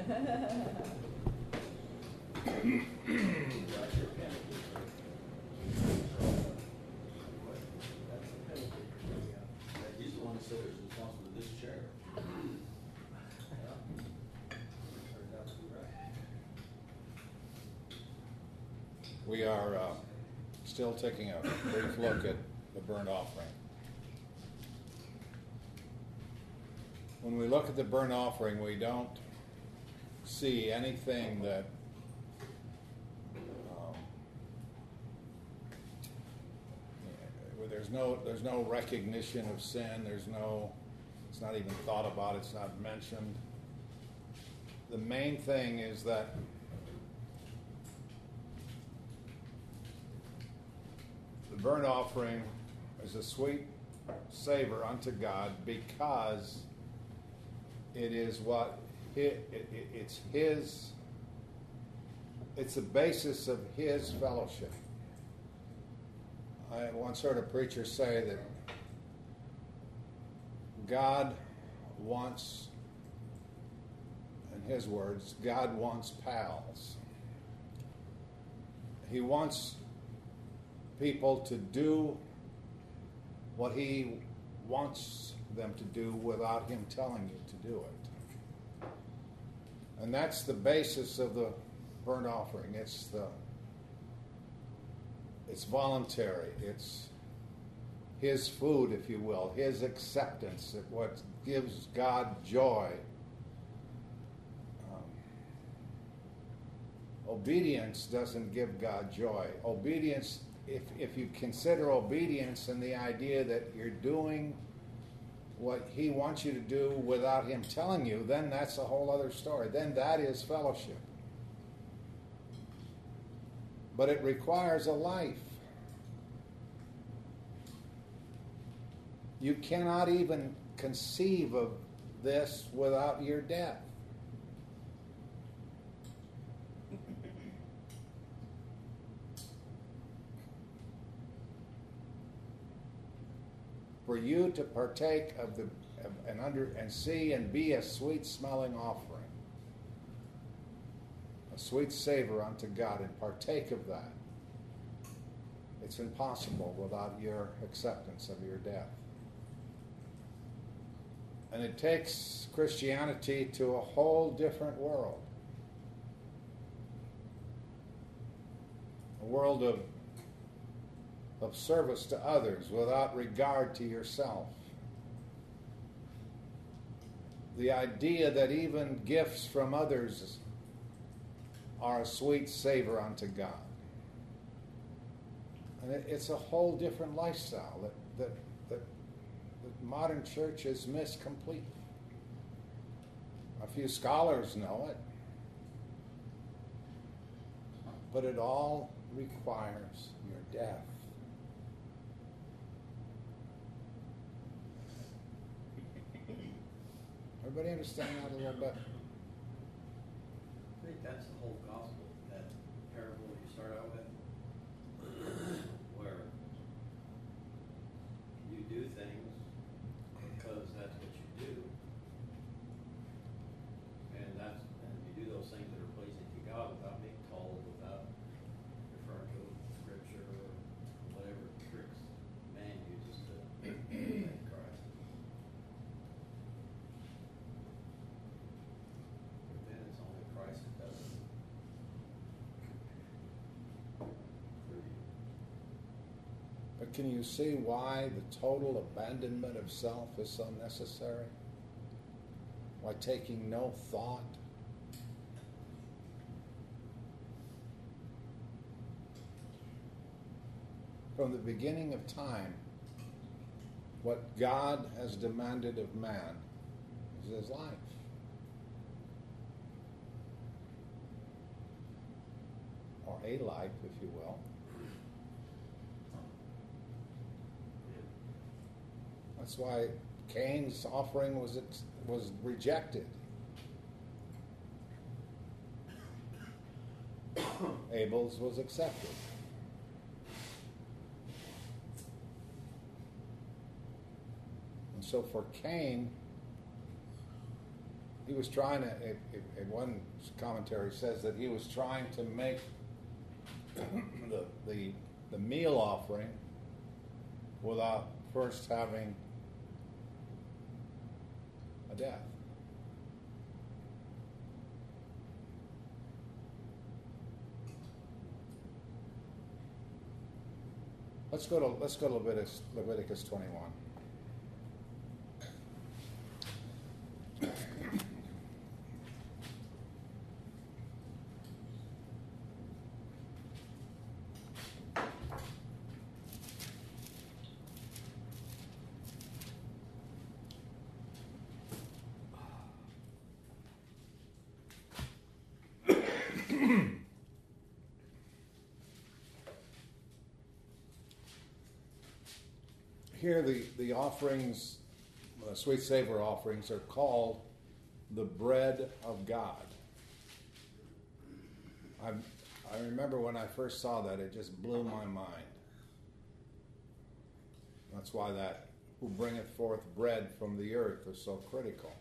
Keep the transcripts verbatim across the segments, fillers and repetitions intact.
He's the one that said it was responsible for this chair. We are uh, still taking a brief look at the burnt offering. When we look at the burnt offering, we don't see anything that um, where there's no there's no recognition of sin. There's no, it's not even thought about. It's not mentioned. The main thing is that the burnt offering is a sweet savor unto God because it is what it, it, it's His, it's the basis of His fellowship. I once heard a preacher say that God wants, in his words, God wants pals. He wants people to do what He wants them to do without Him telling you to do it. And that's the basis of the burnt offering. It's the it's voluntary. It's His food, if you will, His acceptance, what gives God joy. Um, obedience doesn't give God joy. Obedience, if if you consider obedience and the idea that you're doing what He wants you to do without Him telling you, then that's a whole other story. Then that is fellowship. But it requires a life. You cannot even conceive of this without your death. For you to partake of the of, and under and see and be a sweet smelling offering, a sweet savor unto God, and partake of that, it's impossible without your acceptance of your death. And it takes Christianity to a whole different world. A world of of service to others without regard to yourself. The idea that even gifts from others are a sweet savor unto God. And it, it's a whole different lifestyle that, that, that the modern church has missed completely. A few scholars know it. But it all requires your death. Everybody understand that a little bit? I think that's the whole gospel, that parable you start out with, where you do things because that's what you do, and that's and you do those things that are pleasing to God without being told, without referring to Scripture or whatever tricks man uses to make Christ. Christ that does it for you. But can you see why the total abandonment of self is so necessary? Why taking no thought? From the beginning of time, what God has demanded of man is his life. Or a life, if you will. That's why Cain's offering was was rejected. Abel's was accepted. And so for Cain, he was trying to, it, it, it one commentary says that he was trying to make the, the, the meal offering without first having a death. Let's go to let's go to Leviticus, Leviticus twenty-one. Here, the, the offerings, the sweet savor offerings, are called the bread of God. I I remember when I first saw that, it just blew my mind. That's why that who bringeth forth bread from the earth is so critical.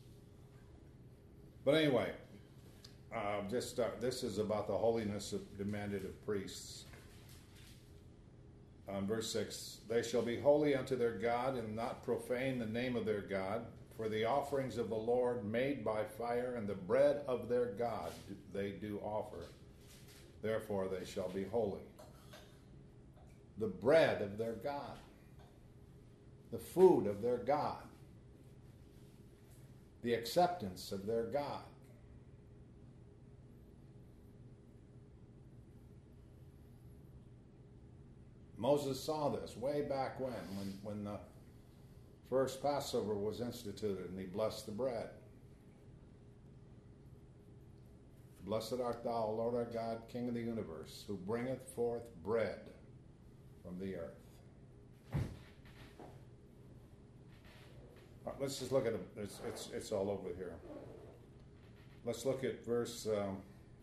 But anyway, uh, just uh, this is about the holiness of, demanded of priests. Um, verse six, they shall be holy unto their God and not profane the name of their God, for the offerings of the Lord made by fire and the bread of their God they do offer. Therefore they shall be holy. The bread of their God, the food of their God, the acceptance of their God. Moses saw this way back when, when, when the first Passover was instituted, and he blessed the bread. Blessed art thou, Lord our God, King of the universe, who bringeth forth bread from the earth. Right, let's just look at it. It's, it's, it's all over here. Let's look at verse... Um,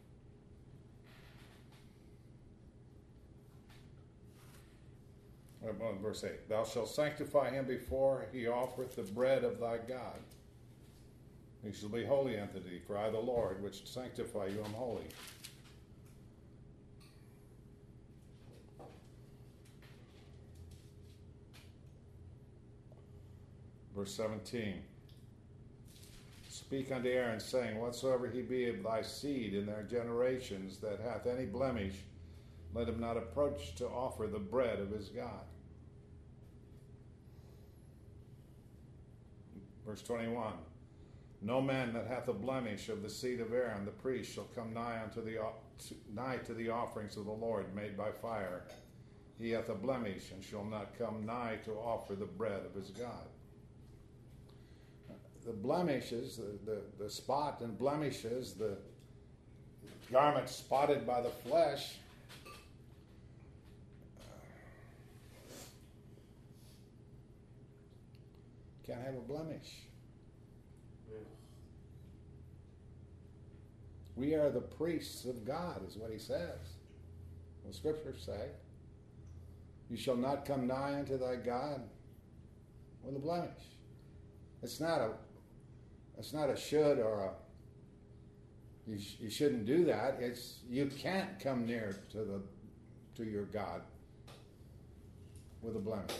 Verse eight, thou shalt sanctify him before he offereth the bread of thy God. He shall be holy unto thee, for I, the Lord, which sanctify you, am holy. Verse seventeen, speak unto Aaron, saying, whatsoever he be of thy seed in their generations that hath any blemish, let him not approach to offer the bread of his God. Verse twenty-one, no man that hath a blemish of the seed of Aaron the priest shall come nigh unto the nigh to the offerings of the Lord made by fire. He hath a blemish, and shall not come nigh to offer the bread of his God. The blemishes, the, the, the spot and blemishes, the garment spotted by the flesh, can't have a blemish. We are the priests of God, is what he says. The scriptures say, you shall not come nigh unto thy God with a blemish. It's not a, it's not a should or a, you, sh- you shouldn't do that. It's, you can't come near to the, to your God with a blemish.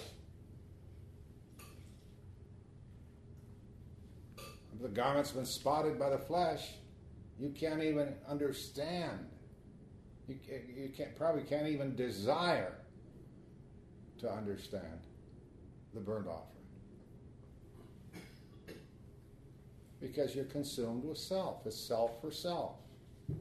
If the garment's been spotted by the flesh, you can't even understand. You, you can't, probably can't even desire to understand the burnt offering. Because you're consumed with self. It's self for self. This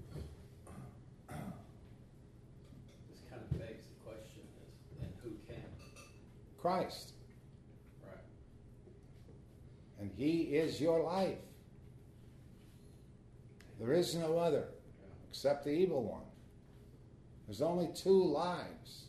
kind of begs the question is, then who can? Christ. Right. And he is your life. There is no other except the evil one. There's only two lives.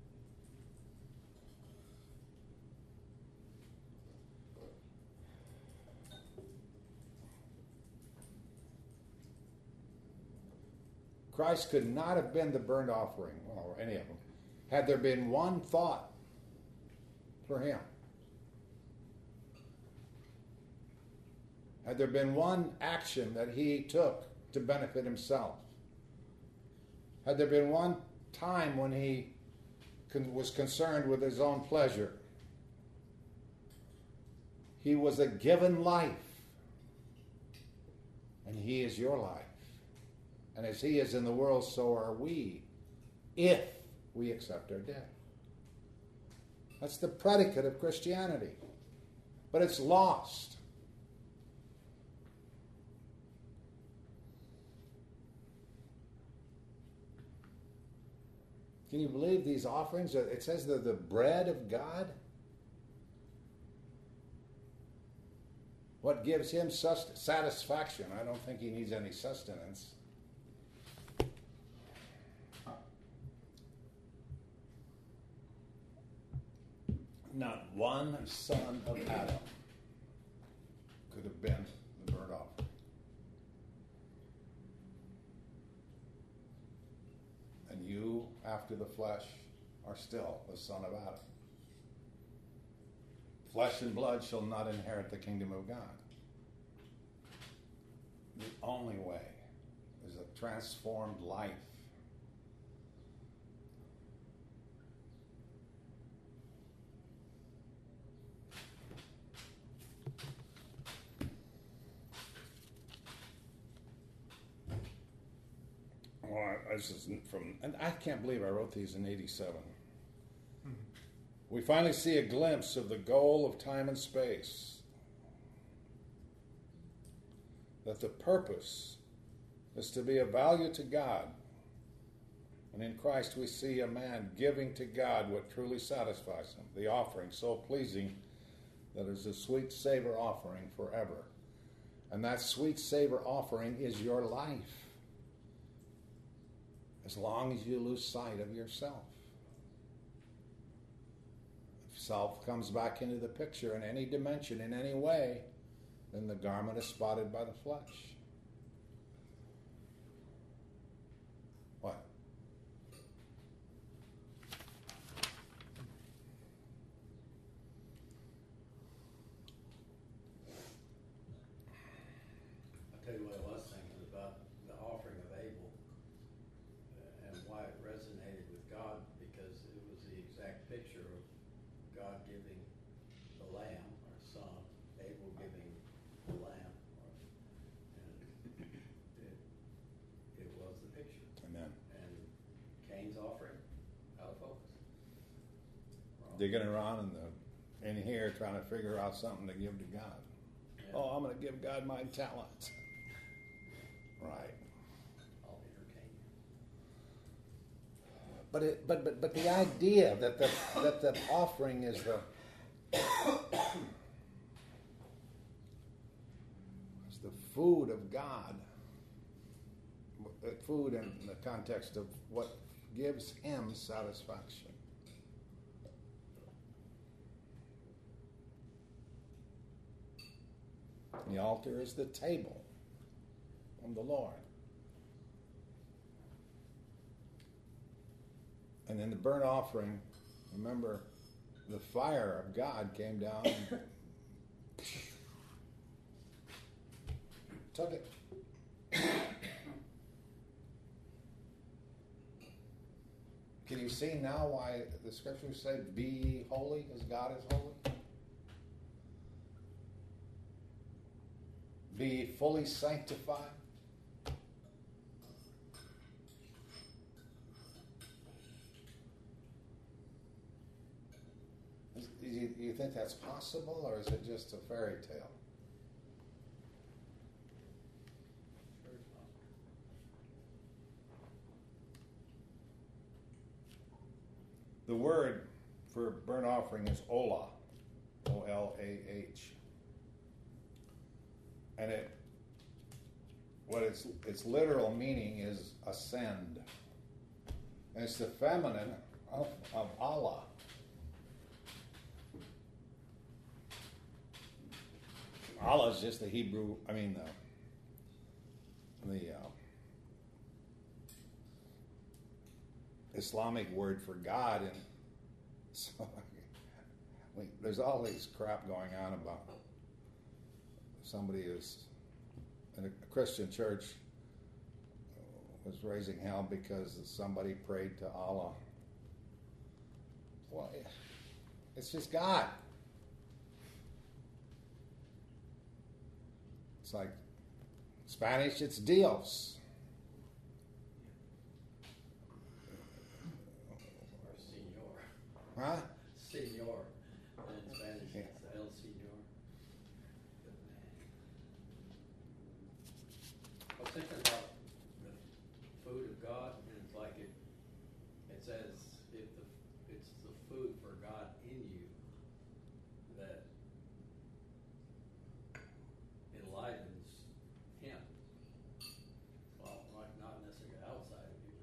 Christ could not have been the burnt offering, or any of them, had there been one thought for him. Had there been one action that he took to benefit himself? Had there been one time when he con- was concerned with his own pleasure? He was a given life. And he is your life. And as he is in the world, so are we, if we accept our death. That's the predicate of Christianity. But it's lost. Can you believe these offerings? It says they're the bread of God. What gives him sust- satisfaction? I don't think he needs any sustenance. Not one son of Adam could have been the burnt offering. And you, after the flesh, are still the son of Adam. Flesh and blood shall not inherit the kingdom of God. The only way is a transformed life. Well, I, this is from, and I can't believe I wrote these in eighty-seven. Mm-hmm. We finally see a glimpse of the goal of time and space. That the purpose is to be of value to God. And in Christ we see a man giving to God what truly satisfies him. The offering so pleasing that is a sweet savor offering forever. And that sweet savor offering is your life. As long as you lose sight of yourself. If self comes back into the picture in any dimension, in any way, then the garment is spotted by the flesh. What? I'll tell you what I was thinking about the offering of Abel uh, and why it resonated with God, because it was the exact picture of God giving the lamb, or son, Abel giving the lamb, or, and it, it was the picture. Amen. And Cain's offering, out of focus. Wrong. Digging around in the in here trying to figure out something to give to God. Yeah. Oh, I'm going to give God my talents. Right. I'll entertain you. But it, but but but the idea that the that the offering is the is the food of God. The food in the context of what gives him satisfaction. The altar is the table of the Lord. And in the burnt offering, remember, the fire of God came down and took it. Can you see now why the scriptures say, be ye holy as God is holy? Be ye fully sanctified. Is, do you, you think that's possible, or is it just a fairy tale? Very possible. The word for burnt offering is olah, O L A H. And it, what its its literal meaning is ascend. And it's the feminine of, of Allah. Allah is just the Hebrew, I mean, the, the uh, Islamic word for God. And so we, there's all these crap going on about somebody is in a Christian church was raising hell because somebody prayed to Allah. Well, it's just God. It's like Spanish, it's Dios. Or Senor. Huh? Senor. In Spanish, Yeah. it's El Senor. Good man. I was thinking about the food of God, and it's like it, it says if the, it's the food for God in you that enlivens Him. Well, like not necessarily outside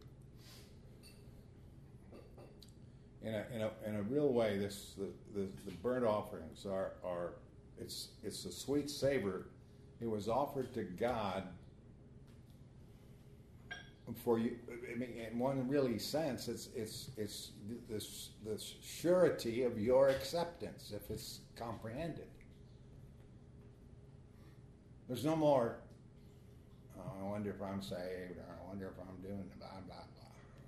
of you. In a, in a, in a real way, this the, the, the burnt offerings are, are it's it's a sweet savor. It was offered to God for you. I mean, in one really sense, it's it's it's the the surety of your acceptance if it's comprehended. There's no more. Oh, I wonder if I'm saved, or I wonder if I'm doing the blah blah blah.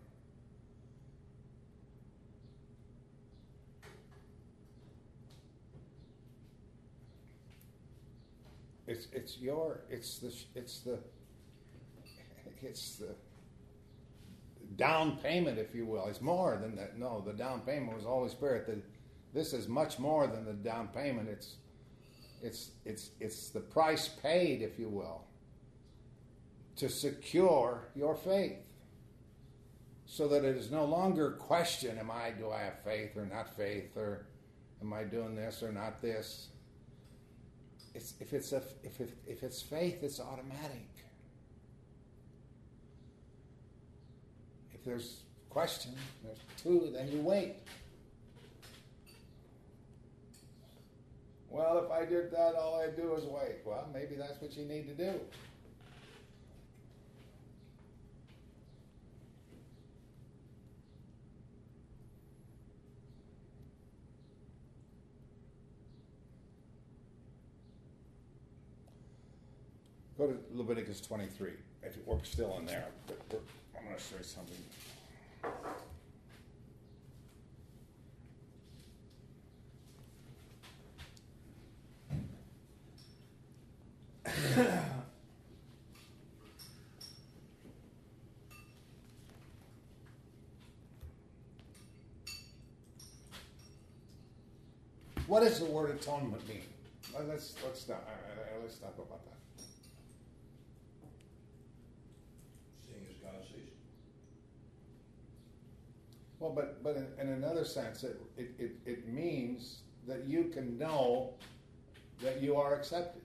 It's it's your it's the it's the it's the down payment, if you will. It's more than that. No, the down payment was Holy Spirit. The, this is much more than the down payment. It's it's it's it's the price paid, if you will, to secure your faith, so that it is no longer a question: Am I do I have faith or not faith, or am I doing this or not this? It's, if it's a, if it, if it's faith, it's automatic. If there's question, there's two, then you wait. Well, if I did that, all I do is wait. Well, maybe that's what you need to do. Go to Leviticus twenty-three. If we're still in there, but we're, I'm going to show you something. What does the word atonement mean? Let's let's not let's talk about that. Seeing as God sees. Well, but but in, in another sense, it, it, it, it means that you can know that you are accepted.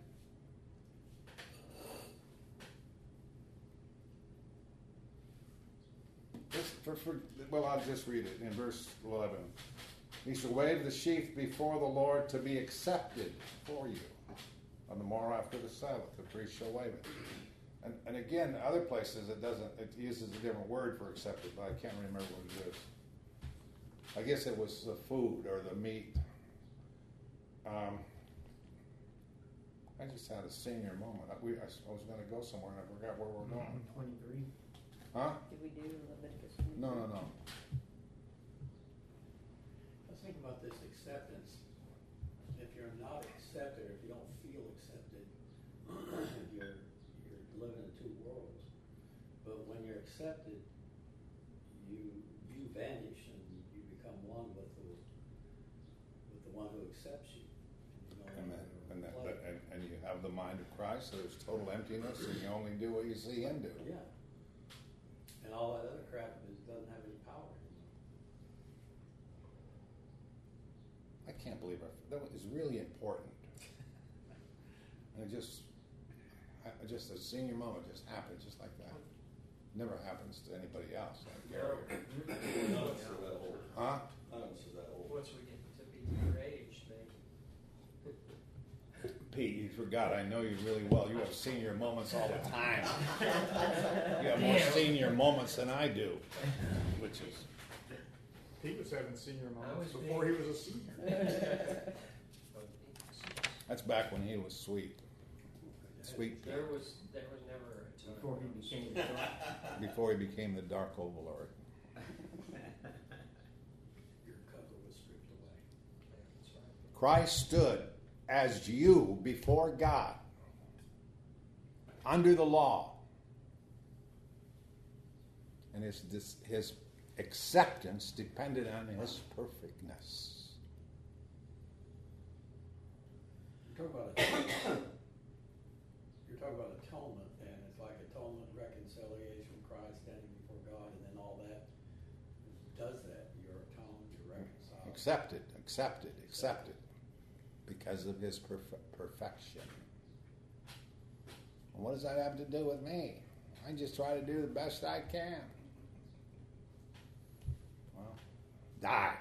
This, for, for, well, I'll just read it in verse eleven. He shall wave the sheaf before the Lord to be accepted for you. On the morrow after the Sabbath, the priest shall wave it. And, and again, other places it doesn't. It uses a different word for accepted, but I can't remember what it is. I guess it was the food or the meat. Um, I just had a senior moment. I, we, I, I was going to go somewhere and I forgot where we're going. twenty-three. Huh? Did we do Leviticus twenty-three? No, no, no. Let's think about this acceptance. If you're not accepted, or if you don't feel accepted, you're you're living in two worlds. But when you're accepted, you you vanish and you become one with the with the one who accepts you. And, you no And, that, longer and, that, play. but, and, and you have the mind of Christ, so there's total emptiness, and you only do what you see Him do. Yeah. And all that other crap is, doesn't have any power anymore. I can't believe it. That was really important. And it just, I- just a senior moment just happened just like that. Never happens to anybody else. Like Gary. None of us are that old. Huh? None of us are that old. Once we get to be your age, maybe. Pete, you forgot. I know you really well. You have senior moments all the time. You have more senior moments than I do, which is. He was having senior moments was before big. he was a senior. That's back when he was sweet. sweet There was, there was never a time. Before he became the dark. before he became the dark overlord. Your cover was stripped away. That's right. Christ stood as you before God under the law. And his, this, his acceptance depended on his perfectness. You're talking about you're talking about atonement, and it's like atonement, reconciliation, Christ standing before God, and then all that does that. You're atoned, you're reconciled. Accepted, accepted, accepted because of his perf- perfection. And what does that have to do with me? I just try to do the best I can. Well, die.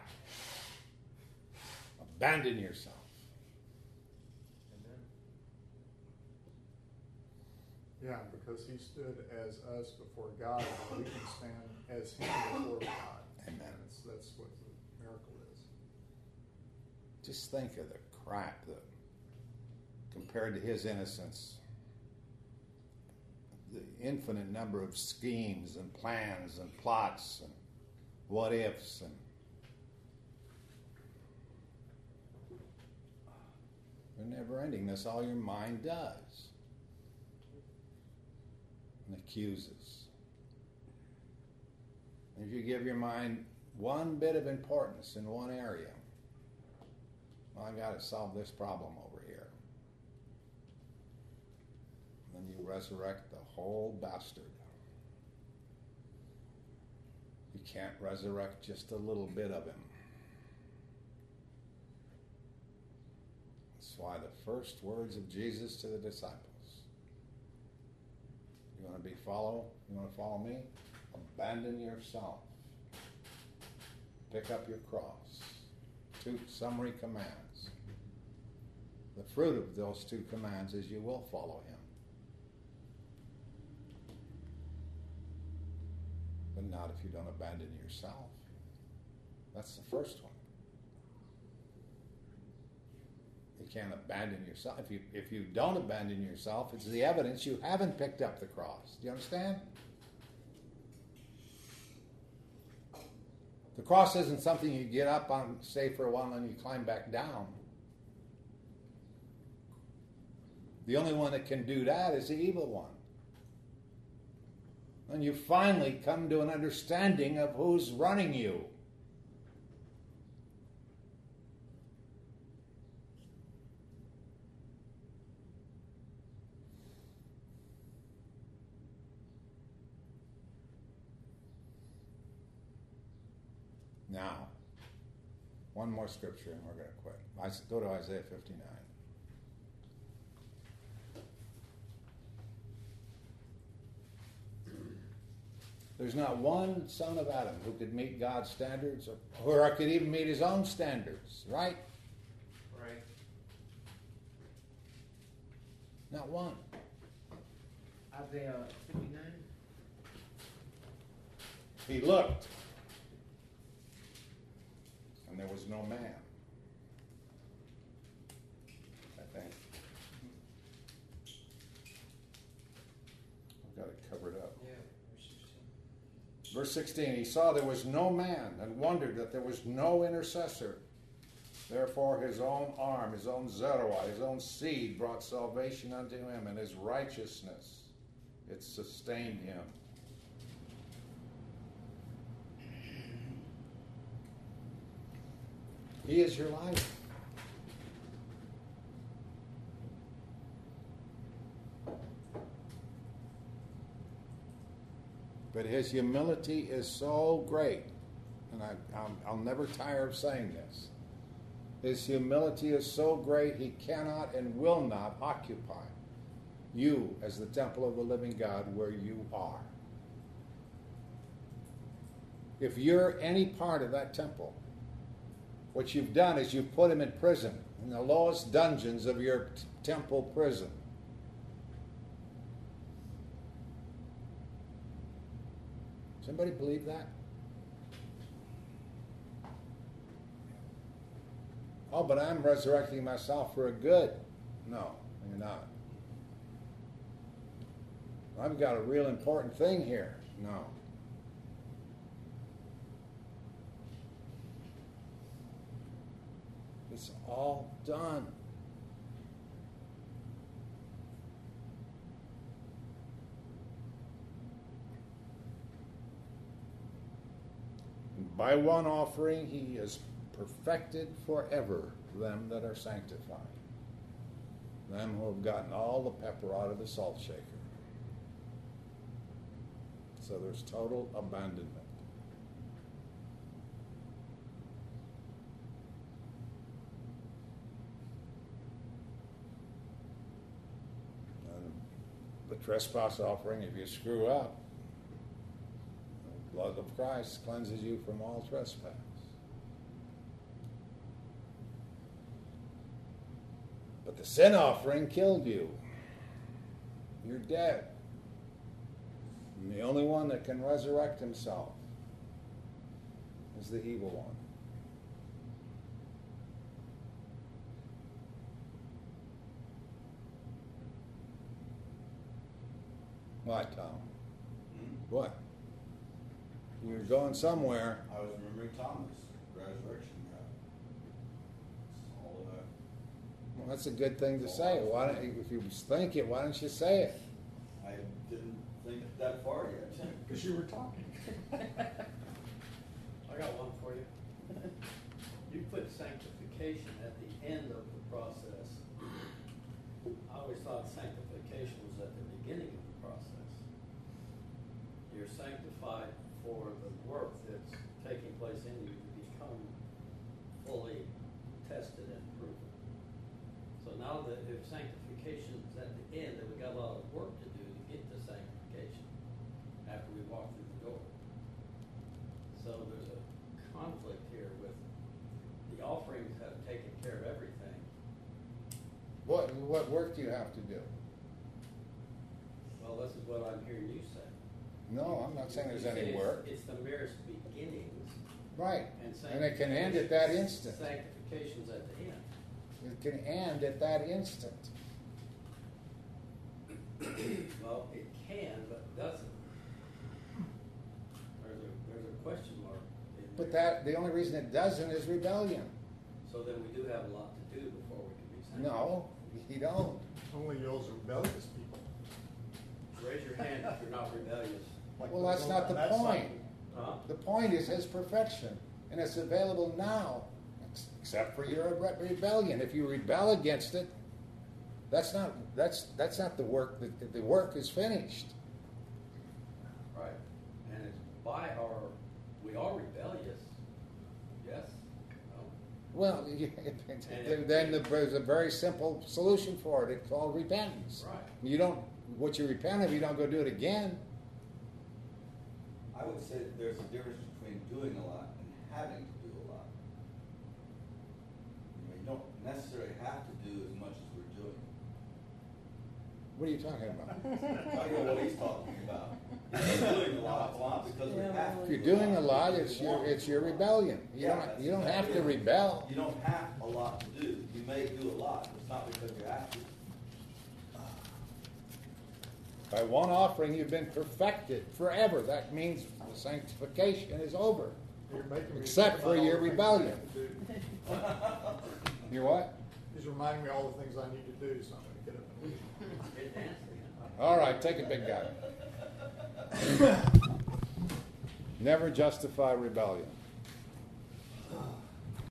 Abandon yourself. Amen. Yeah, because he stood as us before God, and we can stand as him before God. Amen. That's, that's what the miracle is. Just think of the crap that, compared to his innocence, the infinite number of schemes and plans and plots and what ifs and they're never ending. That's all your mind does. And accuses. If you give your mind one bit of importance in one area, well, I got to solve this problem over here. Then you resurrect the whole bastard. You can't resurrect just a little bit of him. That's why the first words of Jesus to the disciples. You want to be follow? You want to follow me? Abandon yourself. Pick up your cross. Two summary commands. The fruit of those two commands is you will follow him. But not if you don't abandon yourself. That's the first one. You can't abandon yourself. If you if you don't abandon yourself, it's the evidence you haven't picked up the cross. Do you understand? The cross isn't something you get up on, stay for a while, and you climb back down. The only one that can do that is the evil one. And you finally come to an understanding of who's running you. Now, one more scripture and we're going to quit. I go to Isaiah fifty-nine. There's not one son of Adam who could meet God's standards or, or could even meet his own standards, right? Right. Not one. Isaiah fifty-nine. He looked, and there was no man. I think. I've got it covered up. Yeah, verse sixteen. Verse sixteen, he saw there was no man and wondered that there was no intercessor. Therefore his own arm, his own Zeruah, his own seed brought salvation unto him, and his righteousness, it sustained him. He is your life. But his humility is so great, and I, I'm, I'll never tire of saying this. His humility is so great, he cannot and will not occupy you as the temple of the living God where you are. If you're any part of that temple, what you've done is you've put him in prison, in the lowest dungeons of your t- temple prison. Does anybody believe that? Oh, but I'm resurrecting myself for a good. No, you're not. I've got a real important thing here. No. It's all done. By one offering he has perfected forever them that are sanctified, them who have gotten all the pepper out of the salt shaker. So there's total abandonment. And the trespass offering, if you screw up, the blood of Christ cleanses you from all trespass. But the sin offering killed you. You're dead. And the only one that can resurrect himself is the evil one. What, Tom? Hmm? What? You're going somewhere. I was remembering Thomas, resurrection God. It's all of that. Well, that's a good thing to say. Why don't you, if you think it, why don't you say it? I didn't think that far yet. Because you were talking. I got one for you. You put sanctification at the end of the process. I always thought sanctification was at the beginning of the process. You're sanctified for the work that's taking place in you to become fully tested and proven. So now that if sanctification is at the end, then we got a lot of work to do to get to sanctification after we walk through the door. So there's a conflict here with the offerings have taken care of everything. What what work do you have to do? Well, this is what I'm hearing you say. No, I'm not saying there's You any say it's- work. It's the merest beginnings. Right. And And it can end at that instant. Sanctification's at the end. It can end at that instant. Well, it can, but doesn't. There's a, there's a question mark in But there. that the only reason it doesn't is rebellion. So then we do have a lot to do before we can be sanctified. No, you don't. Only those rebellious people. Raise your hand if you're not rebellious. Like Well, those that's not on the that point. side. Huh? The point is his perfection, and it's available now, ex- except for your re- rebellion. If you rebel against it, that's not that's that's not the work. The, the work is finished. Right. And it's by our, we are rebellious. Yes? No? Well, then the, there's a very simple solution for it. It's called repentance. Right. You don't what you repent of, you don't go do it again. I would say that there's a difference between doing a lot and having to do a lot. You know, you don't necessarily have to do as much as we're doing. What are you talking about? I know what he's talking about. He's doing a lot, a lot because we have to. If you're do doing a lot, it's We your want it's to. your rebellion. You Yeah, don't that's you don't have exactly to it. rebel. You don't have a lot to do. You may do a lot, but it's not because you have to. By one offering, you've been perfected forever. That means the sanctification is over. You're making me Except think for about your all the things rebellion. I need to do. You what? He's reminding me all the things I need to do, so I'm going to get up and leave. Good answer, yeah. All right, take it, big guy. Never justify rebellion.